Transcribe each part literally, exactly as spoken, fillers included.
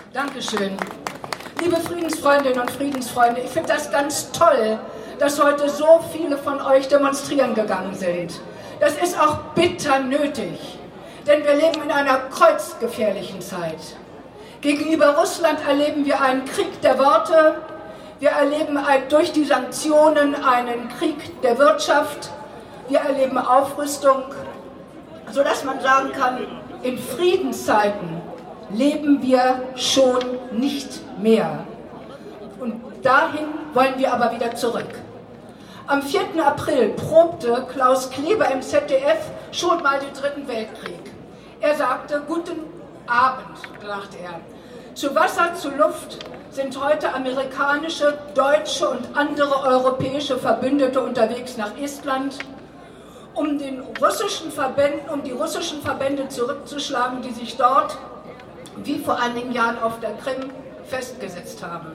Dankeschön. Liebe Friedensfreundinnen und Friedensfreunde, ich finde das ganz toll, dass heute so viele von euch demonstrieren gegangen sind. Das ist auch bitter nötig, denn wir leben in einer kreuzgefährlichen Zeit. Gegenüber Russland erleben wir einen Krieg der Worte, wir erleben durch die Sanktionen einen Krieg der Wirtschaft, wir erleben Aufrüstung, sodass man sagen kann, in Friedenszeiten leben wir schon nicht mehr. Und dahin wollen wir aber wieder zurück. Am vierten April probte Klaus Kleber im Z D F schon mal den Dritten Weltkrieg. Er sagte, guten Abend, sagte er. Zu Wasser, zu Luft sind heute amerikanische, deutsche und andere europäische Verbündete unterwegs nach Estland, um den russischen Verbänden, um die russischen Verbände zurückzuschlagen, die sich dort, wie vor einigen Jahren auf der Krim, festgesetzt haben.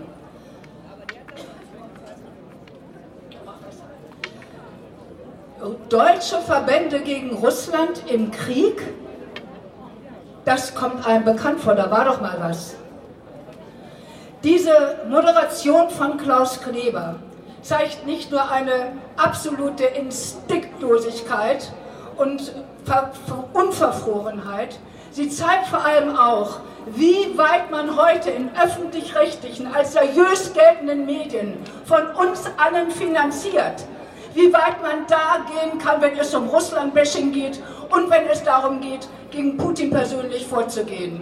Deutsche Verbände gegen Russland im Krieg, das kommt einem bekannt vor, da war doch mal was. Diese Moderation von Klaus Kleber zeigt nicht nur eine absolute Instinktlosigkeit und Unverfrorenheit, sie zeigt vor allem auch, wie weit man heute in öffentlich-rechtlichen, als seriös geltenden Medien von uns allen finanziert, wie weit man da gehen kann, wenn es um Russland-Bashing geht und wenn es darum geht, gegen Putin persönlich vorzugehen.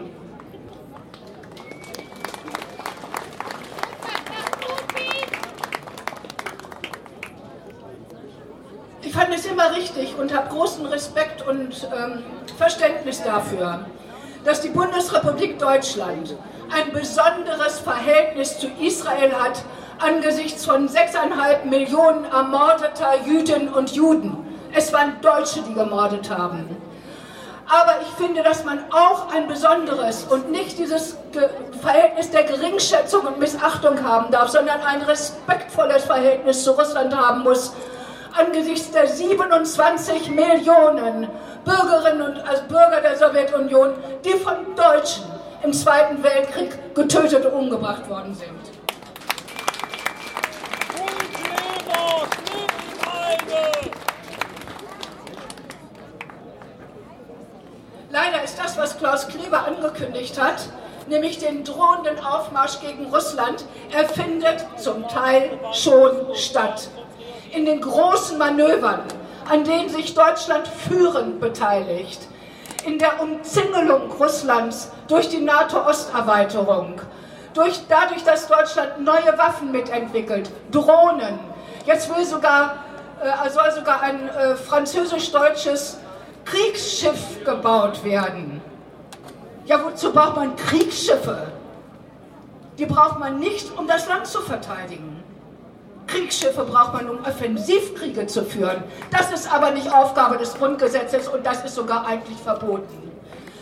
Ich fand es immer richtig und habe großen Respekt und ähm, Verständnis dafür, dass die Bundesrepublik Deutschland ein besonderes Verhältnis zu Israel hat, angesichts von sechseinhalb Millionen ermordeter Jüdinnen und Juden. Es waren Deutsche, die gemordet haben. Aber ich finde, dass man auch ein besonderes und nicht dieses Verhältnis der Geringschätzung und Missachtung haben darf, sondern ein respektvolles Verhältnis zu Russland haben muss, angesichts der siebenundzwanzig Millionen Bürgerinnen und als Bürger der Sowjetunion, die von Deutschen im Zweiten Weltkrieg getötet und umgebracht worden sind. Leider ist das, was Klaus Kleber angekündigt hat, nämlich den drohenden Aufmarsch gegen Russland, er findet zum Teil schon statt. In den großen Manövern, an denen sich Deutschland führend beteiligt, in der Umzingelung Russlands durch die NATO-Osterweiterung, durch, dadurch, dass Deutschland neue Waffen mitentwickelt, Drohnen, jetzt will sogar, äh, soll sogar ein äh, französisch-deutsches Kriegsschiff gebaut werden. Ja, wozu braucht man Kriegsschiffe? Die braucht man nicht, um das Land zu verteidigen. Kriegsschiffe braucht man, um Offensivkriege zu führen. Das ist aber nicht Aufgabe des Grundgesetzes und das ist sogar eigentlich verboten.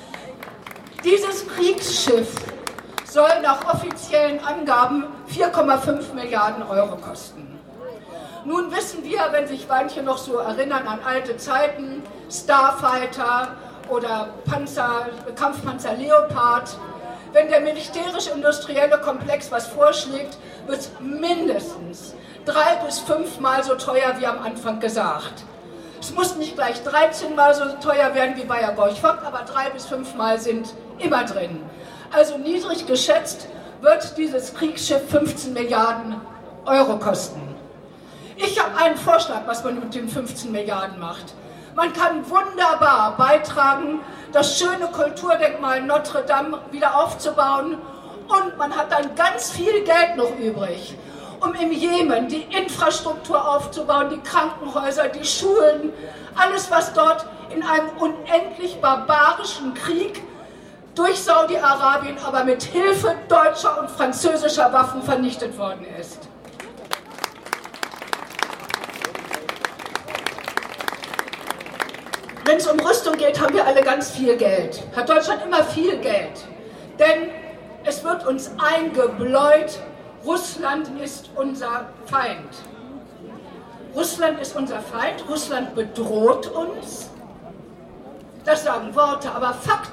Dieses Kriegsschiff soll nach offiziellen Angaben vier Komma fünf Milliarden Euro kosten. Nun wissen wir, wenn sich manche noch so erinnern an alte Zeiten, Starfighter oder Panzer, Kampfpanzer Leopard, wenn der militärisch-industrielle Komplex was vorschlägt, wird es mindestens drei bis fünfmal so teuer wie am Anfang gesagt. Es muss nicht gleich dreizehn Mal so teuer werden wie bei Borch-Vogt, aber drei bis fünfmal sind immer drin. Also niedrig geschätzt wird dieses Kriegsschiff fünfzehn Milliarden Euro kosten. Ich habe einen Vorschlag, was man mit den fünfzehn Milliarden macht. Man kann wunderbar beitragen, das schöne Kulturdenkmal Notre Dame wieder aufzubauen und man hat dann ganz viel Geld noch übrig, um im Jemen die Infrastruktur aufzubauen, die Krankenhäuser, die Schulen, alles, was dort in einem unendlich barbarischen Krieg durch Saudi-Arabien, aber mit Hilfe deutscher und französischer Waffen vernichtet worden ist. Wenn es um Rüstung geht, haben wir alle ganz viel Geld. Hat Deutschland immer viel Geld. Denn es wird uns eingebläut, Russland ist unser Feind. Russland ist unser Feind, Russland bedroht uns. Das sagen Worte, aber Fakten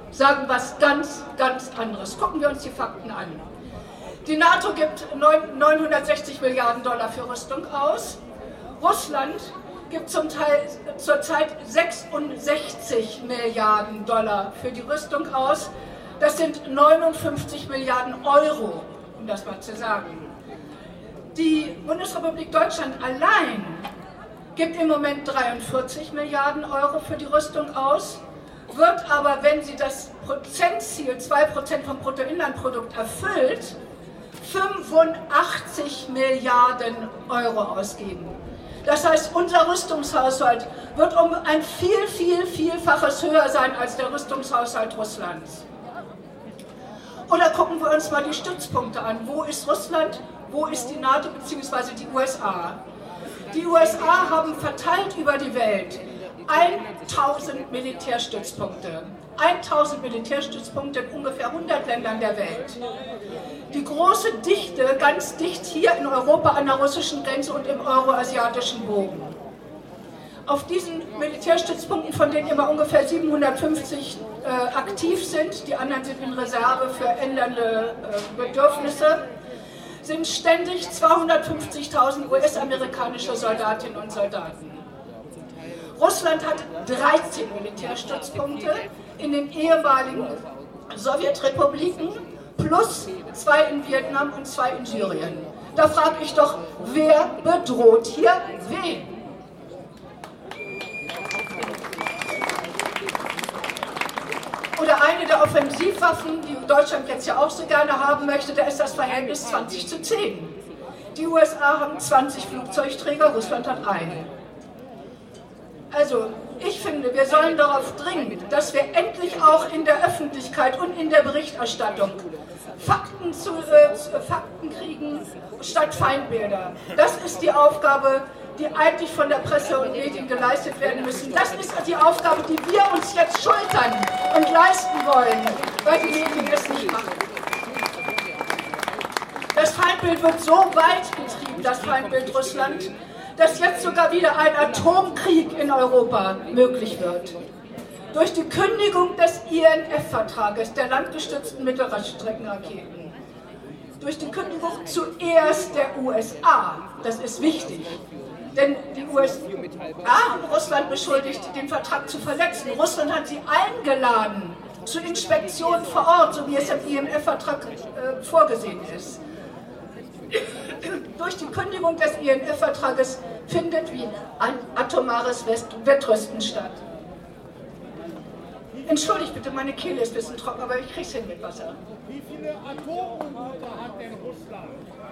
sagen was ganz, ganz anderes. Gucken wir uns die Fakten an. Die NATO gibt neunhundertsechzig Milliarden Dollar für Rüstung aus. Russland gibt zum Teil zurzeit sechsundsechzig Milliarden Dollar für die Rüstung aus. Das sind neunundfünfzig Milliarden Euro, um das mal zu sagen. Die Bundesrepublik Deutschland allein gibt im Moment dreiundvierzig Milliarden Euro für die Rüstung aus, wird aber, wenn sie das Prozentziel, zwei Prozent vom Bruttoinlandprodukt erfüllt, fünfundachtzig Milliarden Euro ausgeben. Das heißt, unser Rüstungshaushalt wird um ein viel, viel, vielfaches höher sein als der Rüstungshaushalt Russlands. Oder gucken wir uns mal die Stützpunkte an. Wo ist Russland, wo ist die NATO bzw. die U S A? Die U S A haben verteilt über die Welt tausend Militärstützpunkte. tausend Militärstützpunkte in ungefähr hundert Ländern der Welt. Die große Dichte, ganz dicht hier in Europa an der russischen Grenze und im euroasiatischen Bogen. Auf diesen Militärstützpunkten, von denen immer ungefähr siebenhundertfünfzig äh, aktiv sind, die anderen sind in Reserve für ändernde äh, Bedürfnisse, sind ständig zweihundertfünfzigtausend U S-amerikanische Soldatinnen und Soldaten. Russland hat dreizehn Militärstützpunkte in den ehemaligen Sowjetrepubliken plus zwei in Vietnam und zwei in Syrien. Da frage ich doch, wer bedroht hier wen? Oder eine der Offensivwaffen, die Deutschland jetzt ja auch so gerne haben möchte, da ist das Verhältnis zwanzig zu zehn. Die U S A haben zwanzig Flugzeugträger, Russland hat einen. Also, ich finde, wir sollen darauf dringen, dass wir endlich auch in der Öffentlichkeit und in der Berichterstattung Fakten, zu, äh, Fakten kriegen statt Feindbilder. Das ist die Aufgabe, die eigentlich von der Presse und Medien geleistet werden müssen. Das ist die Aufgabe, die wir uns jetzt schultern und leisten wollen, weil die Medien es nicht machen. Das Feindbild wird so weit getrieben, das Feindbild Russland, dass jetzt sogar wieder ein Atomkrieg in Europa möglich wird. Durch die Kündigung des I N F-Vertrages, der landgestützten Mittelstreckenraketen. Durch die Kündigung zuerst der U S A, das ist wichtig. Denn die U S A haben Russland beschuldigt, den Vertrag zu verletzen. Russland hat sie eingeladen zu Inspektionen vor Ort, so wie es im I N F-Vertrag äh, vorgesehen ist. Durch die Kündigung des I N F-Vertrages findet wie ein atomares Wettrüsten statt. Entschuldigt bitte, meine Kehle ist ein bisschen trocken, aber ich krieg's hin mit Wasser. Wie viele Atomunterhalter hat denn Russland?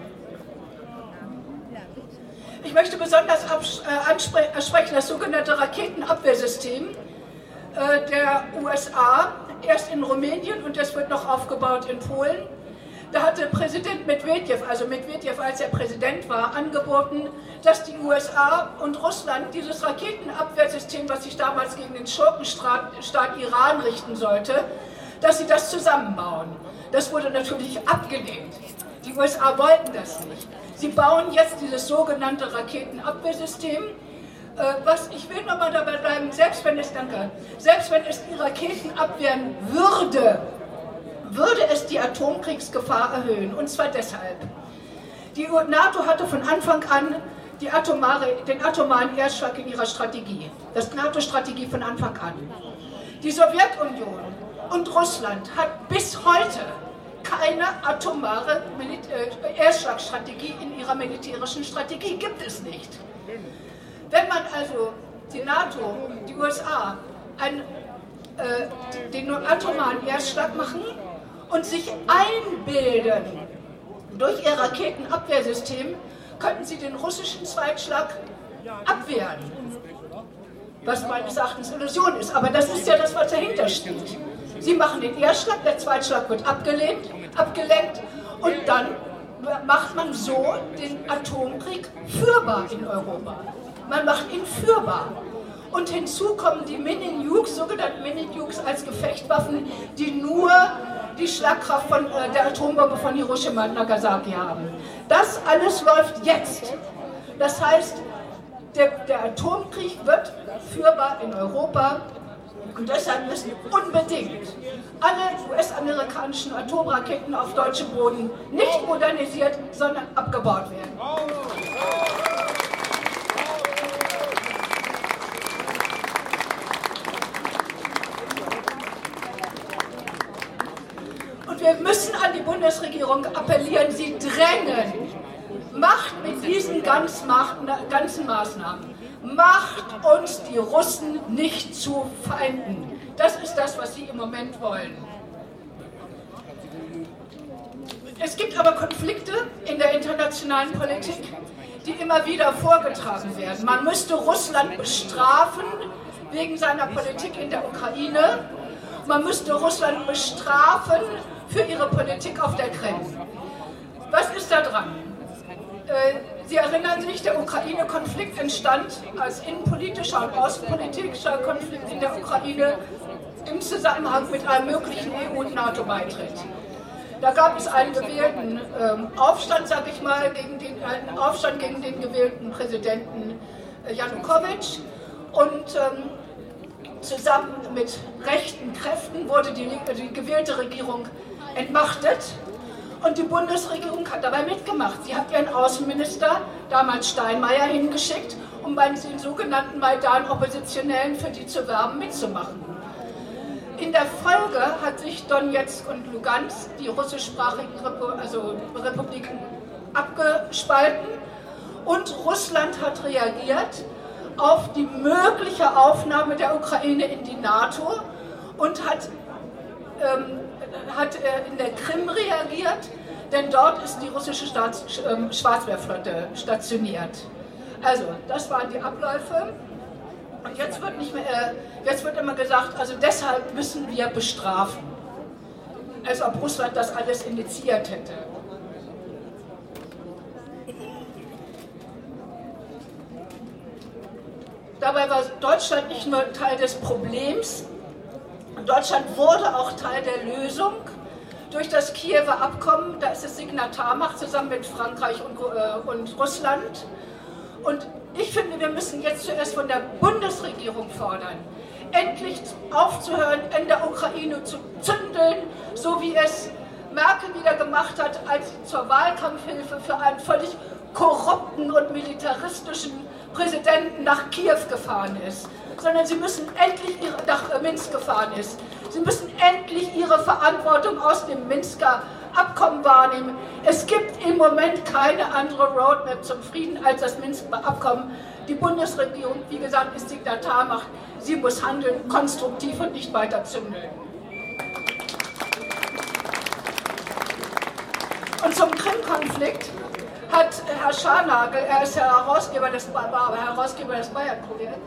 Ich möchte besonders ansprechen das sogenannte Raketenabwehrsystem äh, der U S A, erst in Rumänien und das wird noch aufgebaut in Polen. Da hatte Präsident Medwedew, also Medwedew, als er Präsident war, angeboten, dass die U S A und Russland dieses Raketenabwehrsystem, was sich damals gegen den Schurkenstaat Iran richten sollte, dass sie das zusammenbauen. Das wurde natürlich abgelehnt. Die U S A wollten das nicht. Sie bauen jetzt dieses sogenannte Raketenabwehrsystem, äh, was, ich will nochmal dabei bleiben, selbst wenn es, danke, selbst wenn es die Raketen abwehren würde, würde es die Atomkriegsgefahr erhöhen, und zwar deshalb. Die NATO hatte von Anfang an die atomare, den atomaren Erstschlag in ihrer Strategie, das NATO-Strategie von Anfang an. Die Sowjetunion und Russland hat bis heute keine atomare Erstschlagstrategie in ihrer militärischen Strategie, gibt es nicht. Wenn man also die NATO, die U S A, einen, äh, den atomaren Erstschlag machen und sich einbilden, durch ihr Raketenabwehrsystem könnten sie den russischen Zweitschlag abwehren. Was meines Erachtens Illusion ist, aber das ist ja das, was dahinter steht. Sie machen den Erstschlag, der Zweitschlag wird abgelehnt, abgelenkt und dann macht man so den Atomkrieg führbar in Europa. Man macht ihn führbar. Und hinzu kommen die Mini-Nukes, sogenannten Mini-Nukes als Gefechtswaffen, die nur die Schlagkraft von, äh, der Atombombe von Hiroshima und Nagasaki haben. Das alles läuft jetzt. Das heißt, der, der Atomkrieg wird führbar in Europa Und deshalb müssen unbedingt alle U S-amerikanischen Atomraketen auf deutschem Boden nicht modernisiert, sondern abgebaut werden. Und wir müssen an die Bundesregierung appellieren, sie drängen, macht mit diesen ganzen Maßnahmen, macht uns die Russen nicht zu Feinden. Das ist das, was sie im Moment wollen. Es gibt aber Konflikte in der internationalen Politik, die immer wieder vorgetragen werden. Man müsste Russland bestrafen wegen seiner Politik in der Ukraine. Man müsste Russland bestrafen für ihre Politik auf der Krim. Was ist da dran? Sie erinnern sich, der Ukraine-Konflikt entstand als innenpolitischer und außenpolitischer Konflikt in der Ukraine im Zusammenhang mit einem möglichen E U- und NATO-Beitritt. Da gab es einen gewählten ähm, Aufstand, sage ich mal, gegen den, einen Aufstand gegen den gewählten Präsidenten äh, Janukowitsch. Und ähm, zusammen mit rechten Kräften wurde die, die gewählte Regierung entmachtet. Und die Bundesregierung hat dabei mitgemacht. Sie hat ihren Außenminister, damals Steinmeier, hingeschickt, um bei den sogenannten Maidan-Oppositionellen für die zu werben, mitzumachen. In der Folge hat sich Donetsk und Lugansk, die russischsprachigen Repu also Republiken, abgespalten und Russland hat reagiert auf die mögliche Aufnahme der Ukraine in die NATO und hat, ähm, hat äh, in der Krim reagiert, denn dort ist die russische Staats äh, Schwarzmeerflotte stationiert. Also, das waren die Abläufe. Und jetzt wird, nicht mehr, äh, jetzt wird immer gesagt, also deshalb müssen wir bestrafen. Als ob Russland das alles initiiert hätte. Dabei war Deutschland nicht nur Teil des Problems, Deutschland wurde auch Teil der Lösung durch das Kiewer Abkommen. Da ist es Signatarmacht zusammen mit Frankreich und, äh, und Russland. Und ich finde, wir müssen jetzt zuerst von der Bundesregierung fordern, endlich aufzuhören, in der Ukraine zu zündeln, so wie es Merkel wieder gemacht hat, als sie zur Wahlkampfhilfe für einen völlig korrupten und militaristischen Präsidenten nach Kiew gefahren ist. Sondern sie müssen endlich ihre, nach Minsk gefahren ist. Sie müssen endlich ihre Verantwortung aus dem Minsker Abkommen wahrnehmen. Es gibt im Moment keine andere Roadmap zum Frieden als das Minsker Abkommen. Die Bundesregierung, wie gesagt, ist Signatarmacht. Sie muss handeln, konstruktiv und nicht weiter zündeln. Und zum Krim-Konflikt hat Herr Scharnagel, er ist der Herausgeber des, Herausgeber des Bayern-Kuriers,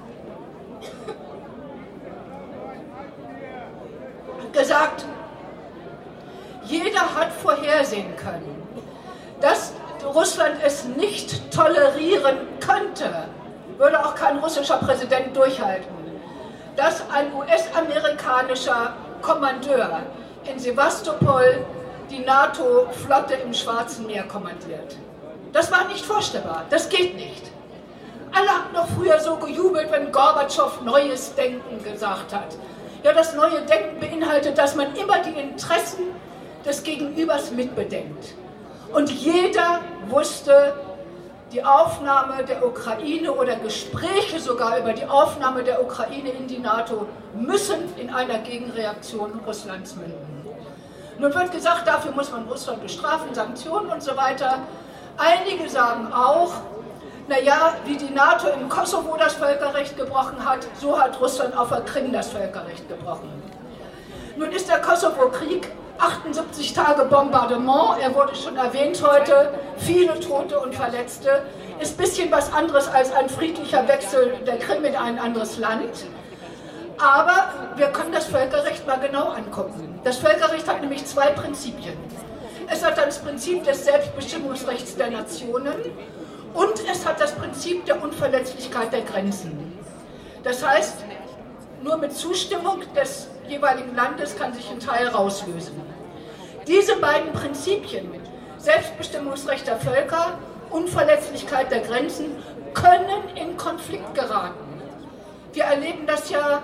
gesagt, jeder hat vorhersehen können, dass Russland es nicht tolerieren könnte, würde auch kein russischer Präsident durchhalten, dass ein U S-amerikanischer Kommandeur in Sewastopol die NATO-Flotte im Schwarzen Meer kommandiert. Das war nicht vorstellbar, das geht nicht. Alle haben noch früher so gejubelt, wenn Gorbatschow neues Denken gesagt hat. Ja, das neue Denken beinhaltet, dass man immer die Interessen des Gegenübers mitbedenkt. Und jeder wusste, die Aufnahme der Ukraine oder Gespräche sogar über die Aufnahme der Ukraine in die NATO müssen in einer Gegenreaktion Russlands münden. Nun wird gesagt, dafür muss man Russland bestrafen, Sanktionen und so weiter. Einige sagen auch, naja, wie die NATO im Kosovo das Völkerrecht gebrochen hat, so hat Russland auf der Krim das Völkerrecht gebrochen. Nun ist der Kosovo-Krieg achtundsiebzig Tage Bombardement, er wurde schon erwähnt heute, viele Tote und Verletzte, ist ein bisschen was anderes als ein friedlicher Wechsel der Krim in ein anderes Land. Aber wir können das Völkerrecht mal genau angucken. Das Völkerrecht hat nämlich zwei Prinzipien. Es hat das Prinzip des Selbstbestimmungsrechts der Nationen und es hat das Prinzip der Unverletzlichkeit der Grenzen. Das heißt, nur mit Zustimmung des jeweiligen Landes kann sich ein Teil rauslösen. Diese beiden Prinzipien, Selbstbestimmungsrecht der Völker, Unverletzlichkeit der Grenzen, können in Konflikt geraten. Wir erleben das ja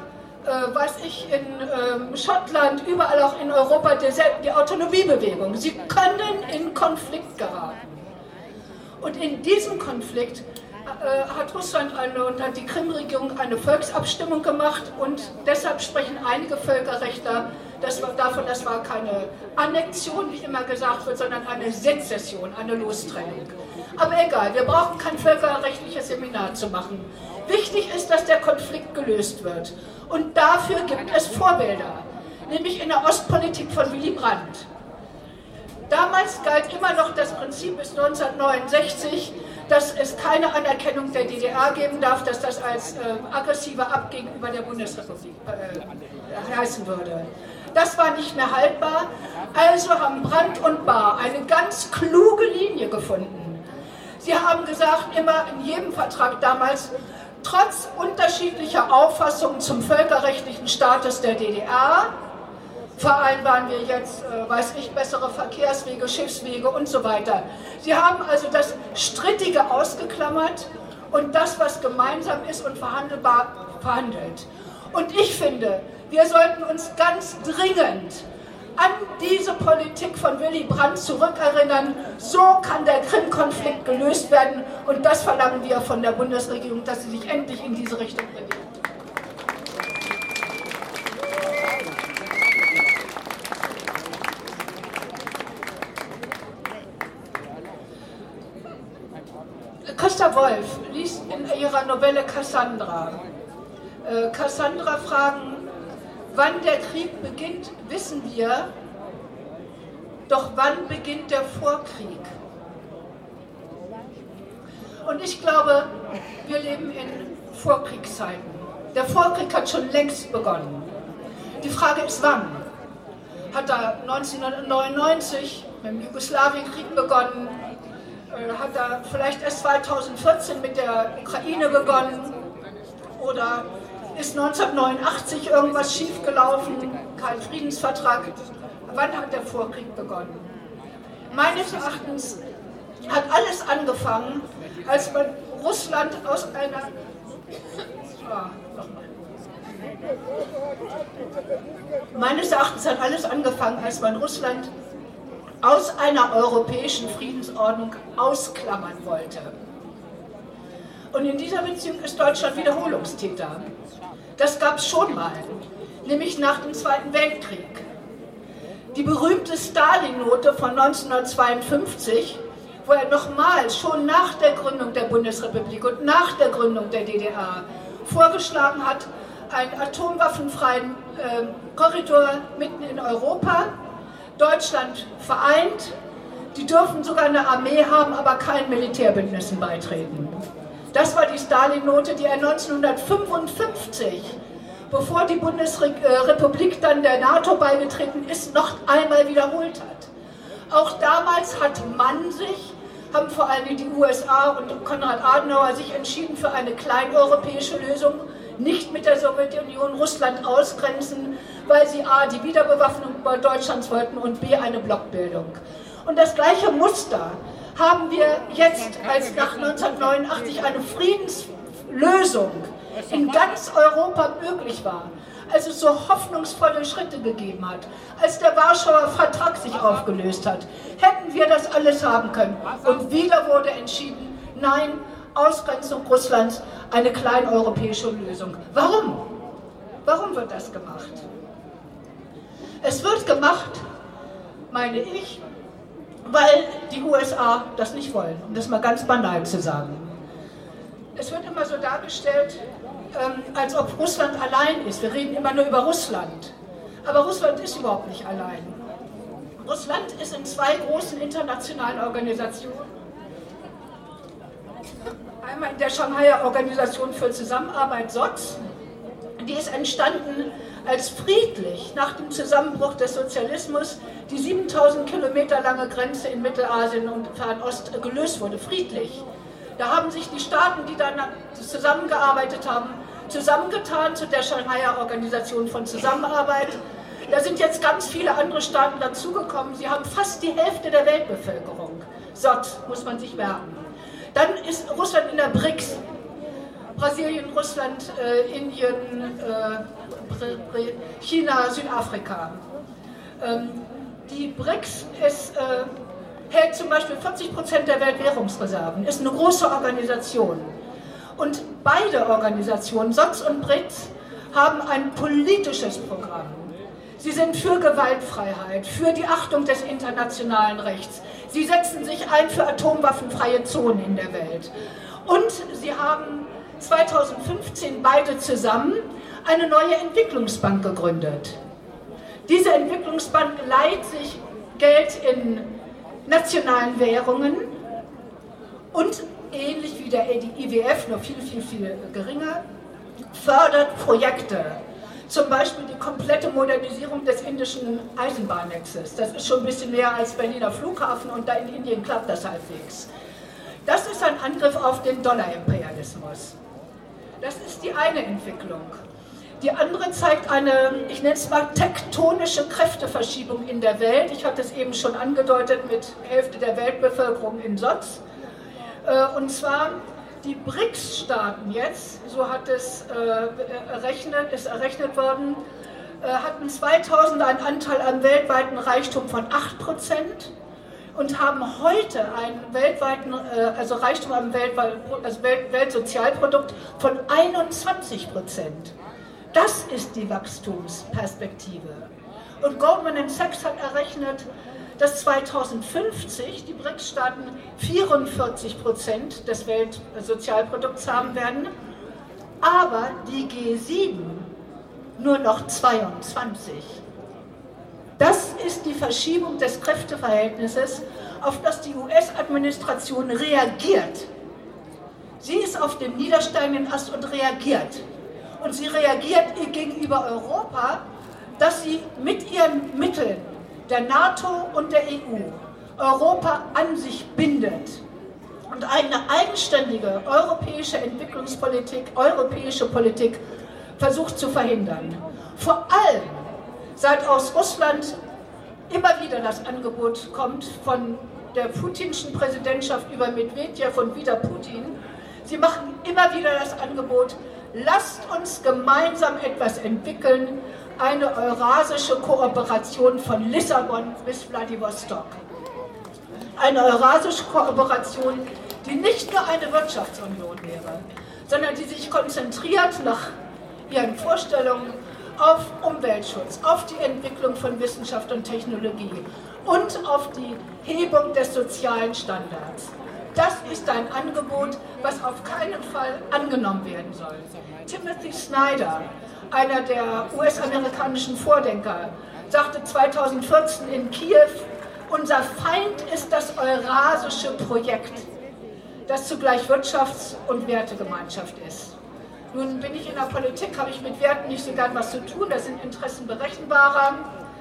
äh, weiß ich, in ähm, Schottland, überall auch in Europa die, die Autonomiebewegung. Sie können in Konflikt geraten. Und in diesem Konflikt äh, hat Russland eine, und hat die Krim-Regierung eine Volksabstimmung gemacht und deshalb sprechen einige Völkerrechtler das war, davon, das war keine Annexion, wie immer gesagt wird, sondern eine Sezession, eine Lostrennung. Aber egal, wir brauchen kein völkerrechtliches Seminar zu machen. Wichtig ist, dass der Konflikt gelöst wird. Und dafür gibt es Vorbilder, nämlich in der Ostpolitik von Willy Brandt. Damals galt immer noch das Prinzip bis neunzehnhundertneunundsechzig, dass es keine Anerkennung der D D R geben darf, dass das als äh, aggressiver Akt gegenüber der Bundesrepublik äh, heißen würde. Das war nicht mehr haltbar, also haben Brandt und Bahr eine ganz kluge Linie gefunden. Sie haben gesagt, immer in jedem Vertrag damals, trotz unterschiedlicher Auffassungen zum völkerrechtlichen Status der D D R, vereinbaren wir jetzt, äh, weiß ich, bessere Verkehrswege, Schiffswege und so weiter. Sie haben also das Strittige ausgeklammert und das, was gemeinsam ist und verhandelbar, verhandelt. Und ich finde, wir sollten uns ganz dringend an diese Politik von Willy Brandt zurückerinnern. So kann der Krim-Konflikt gelöst werden und das verlangen wir von der Bundesregierung, dass sie sich endlich in diese Richtung bewegt. Costa Wolf liest in ihrer Novelle Cassandra. Äh, Cassandra fragen, wann der Krieg beginnt, wissen wir, doch wann beginnt der Vorkrieg? Und ich glaube, wir leben in Vorkriegszeiten. Der Vorkrieg hat schon längst begonnen. Die Frage ist, wann? Hat er neunzehnhundertneunundneunzig mit dem Jugoslawienkrieg begonnen? Hat er vielleicht erst zweitausendvierzehn mit der Ukraine begonnen? Oder ist neunzehnhundertneunundachtzig irgendwas schiefgelaufen? Kein Friedensvertrag. Wann hat der Vorkrieg begonnen? Meines Erachtens hat alles angefangen, als man Russland aus einer... Ah, nochmal. Meines Erachtens hat alles angefangen, als man Russland aus einer europäischen Friedensordnung ausklammern wollte. Und in dieser Beziehung ist Deutschland Wiederholungstäter. Das gab es schon mal, nämlich nach dem Zweiten Weltkrieg. Die berühmte Stalin-Note von neunzehnhundertzweiundfünfzig, wo er nochmals schon nach der Gründung der Bundesrepublik und nach der Gründung der D D R vorgeschlagen hat, einen atomwaffenfreien äh, Korridor mitten in Europa, Deutschland vereint, die dürfen sogar eine Armee haben, aber keinen Militärbündnissen beitreten. Das war die Stalin-Note, die er neunzehnhundertfünfundfünfzig, bevor die Bundesrepublik dann der NATO beigetreten ist, noch einmal wiederholt hat. Auch damals hat man sich, haben vor allem die U S A und Konrad Adenauer sich entschieden für eine kleineuropäische Lösung, nicht mit der Sowjetunion Russland ausgrenzen, weil sie a. die Wiederbewaffnung Deutschlands wollten und b. eine Blockbildung. Und das gleiche Muster haben wir jetzt, als nach neunzehnhundertneunundachtzig eine Friedenslösung in ganz Europa möglich war, als es so hoffnungsvolle Schritte gegeben hat, als der Warschauer Vertrag sich aufgelöst hat, hätten wir das alles haben können. Und wieder wurde entschieden, nein, Ausgrenzung Russlands, eine kleineuropäische Lösung. Warum? Warum wird das gemacht? Es wird gemacht, meine ich, weil die U S A das nicht wollen, um das mal ganz banal zu sagen. Es wird immer so dargestellt, ähm, als ob Russland allein ist. Wir reden immer nur über Russland. Aber Russland ist überhaupt nicht allein. Russland ist in zwei großen internationalen Organisationen. Einmal in der Shanghaier Organisation für Zusammenarbeit S O Z. Die ist entstanden, als friedlich nach dem Zusammenbruch des Sozialismus die siebentausend Kilometer lange Grenze in Mittelasien und Fernost gelöst wurde. Friedlich. Da haben sich die Staaten, die dann zusammengearbeitet haben, zusammengetan zu der Shanghaier Organisation von Zusammenarbeit. Da sind jetzt ganz viele andere Staaten dazugekommen. Sie haben fast die Hälfte der Weltbevölkerung. S O Z, muss man sich merken. Dann ist Russland in der B R I C S. Brasilien, Russland, äh, Indien, äh, China, Südafrika. Ähm, die B R I C S ist, äh, hält zum Beispiel vierzig Prozent der Weltwährungsreserven, ist eine große Organisation. Und beide Organisationen, S O Z und B R I C S, haben ein politisches Programm. Sie sind für Gewaltfreiheit, für die Achtung des internationalen Rechts. Sie setzen sich ein für atomwaffenfreie Zonen in der Welt. Und sie haben zweitausendfünfzehn beide zusammen eine neue Entwicklungsbank gegründet. Diese Entwicklungsbank leiht sich Geld in nationalen Währungen und ähnlich wie der I W F, nur viel, viel, viel geringer, fördert Projekte. Zum Beispiel die komplette Modernisierung des indischen Eisenbahnnetzes. Das ist schon ein bisschen mehr als Berliner Flughafen und da in Indien klappt das halbwegs. Das ist ein Angriff auf den Dollarimperialismus. Das ist die eine Entwicklung. Die andere zeigt eine, ich nenne es mal, tektonische Kräfteverschiebung in der Welt. Ich hatte es eben schon angedeutet mit Hälfte der Weltbevölkerung in S O Z. Und zwar die B R I C S-Staaten jetzt, so hat es äh, errechnet, ist errechnet worden, äh, hatten zweitausend einen Anteil am weltweiten Reichtum von acht Prozent und haben heute einen weltweiten, äh, also Reichtum am Weltweit, also Welt, Weltsozialprodukt von einundzwanzig Prozent. Das ist die Wachstumsperspektive. Und Goldman Sachs hat errechnet, dass zweitausendfünfzig die B R I C S-Staaten vierundvierzig Prozent des Weltsozialprodukts haben werden, aber die G sieben nur noch zweiundzwanzig. Das ist die Verschiebung des Kräfteverhältnisses, auf das die U S-Administration reagiert. Sie ist auf dem niedersteigenden Ast und reagiert. Und sie reagiert gegenüber Europa, dass sie mit ihren Mitteln der NATO und der E U Europa an sich bindet und eine eigenständige europäische Entwicklungspolitik, europäische Politik versucht zu verhindern. Vor allem, seit aus Russland immer wieder das Angebot kommt von der putinschen Präsidentschaft über Medwedew und wieder Putin, sie machen immer wieder das Angebot, lasst uns gemeinsam etwas entwickeln, eine eurasische Kooperation von Lissabon bis Wladiwostok. Eine eurasische Kooperation, die nicht nur eine Wirtschaftsunion wäre, sondern die sich konzentriert nach ihren Vorstellungen auf Umweltschutz, auf die Entwicklung von Wissenschaft und Technologie und auf die Hebung des sozialen Standards. Das ist ein Angebot, was auf keinen Fall angenommen werden soll. Timothy Snyder, einer der U S-amerikanischen Vordenker, sagte zweitausendvierzehn in Kiew, unser Feind ist das eurasische Projekt, das zugleich Wirtschafts- und Wertegemeinschaft ist. Nun bin ich in der Politik, habe ich mit Werten nicht so gern was zu tun, das sind Interessen berechenbarer,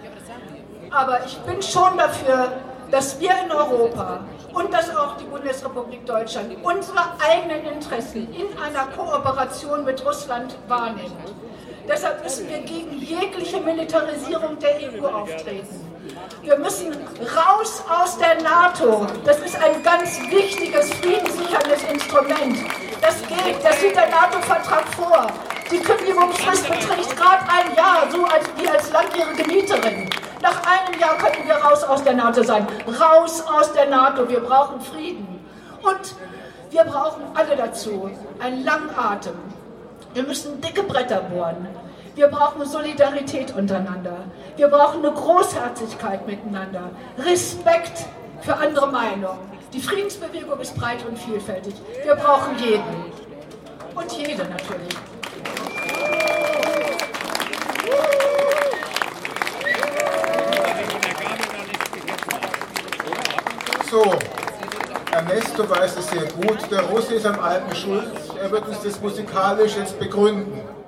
aber ich bin schon dafür, dass wir in Europa und dass auch die Bundesrepublik Deutschland unsere eigenen Interessen in einer Kooperation mit Russland wahrnehmen. Deshalb müssen wir gegen jegliche Militarisierung der E U auftreten. Wir müssen raus aus der NATO. Das ist ein ganz wichtiges, friedenssicherndes Instrument. Das geht, das sieht der NATO-Vertrag vor. Die Kündigungsfrist beträgt gerade ein Jahr, so als wie als langjährige Mieterin. Nach einem Jahr könnten wir raus aus der NATO sein. Raus aus der NATO, wir brauchen Frieden. Und wir brauchen alle dazu einen langen Atem. Wir müssen dicke Bretter bohren. Wir brauchen Solidarität untereinander. Wir brauchen eine Großherzigkeit miteinander. Respekt für andere Meinungen. Die Friedensbewegung ist breit und vielfältig. Wir brauchen jeden. Und jede natürlich. So, Ernesto weiß es sehr gut. Der Russe ist am alten Schuld. Er wird uns das musikalisch jetzt begründen.